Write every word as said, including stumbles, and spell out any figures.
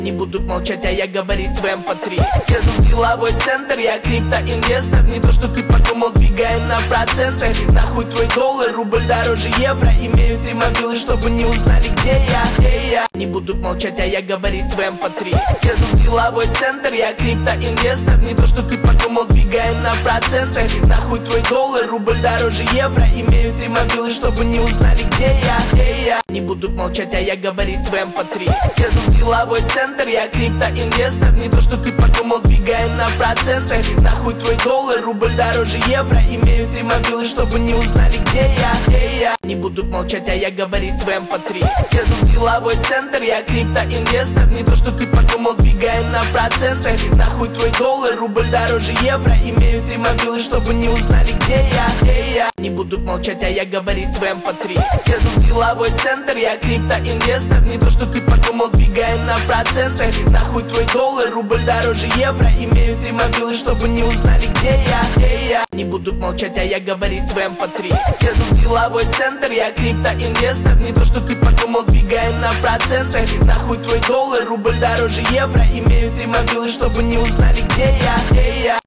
Не будут молчать, а я говорить в эм пэ три. Еду в деловой центр, я криптоинвестор. Не то, что ты подумал, двигаем на проценты. Нахуй твой доллар, рубль дороже евро. Имею три мобилы, чтобы не узнали, где я, где я. Не будут молчать, а я говорить в эм пэ три. Еду в деловой центр, я криптоинвестор. Не то, что ты подумал, двигаем на проценты. Нахуй твой доллар, рубль дороже евро. Имею три мобилы, чтобы не узнали, где я, где я. Не будут молчать, а я говорить в эм пэ три. Еду в деловой центр, я криптоинвестор. Не то, что ты подумал, двигаем на проценты. Нахуй твой доллар, рубль дороже евро. Имею три мобилы, чтобы не узнали, где я, где я. Не будут молчать, а я говорить в эм пэ три. Еду в деловой центр, я криптоинвестор. Не то, что ты подумал, двигаем на проценты. Нахуй твой доллар, рубль дороже евро. Имею три мобилы, чтобы не узнали, где я, где я. Не будут молчать, а я говорить в эм пэ три. Еду в деловой центр, я криптоинвестор. Не то, что ты подумал, двигаем на проценты. Нахуй твой доллар, рубль дороже евро. Имею три мобилы, чтобы не узнали, где я, где я. Не будут молчать, а я говорить в эм пэ три. Еду в деловой центр, я криптоинвестор. Не то, что ты подумал, двигаем на проценты. Нахуй твой доллар, рубль дороже евро. Имею три мобилы, чтобы не узнали, где я, где я.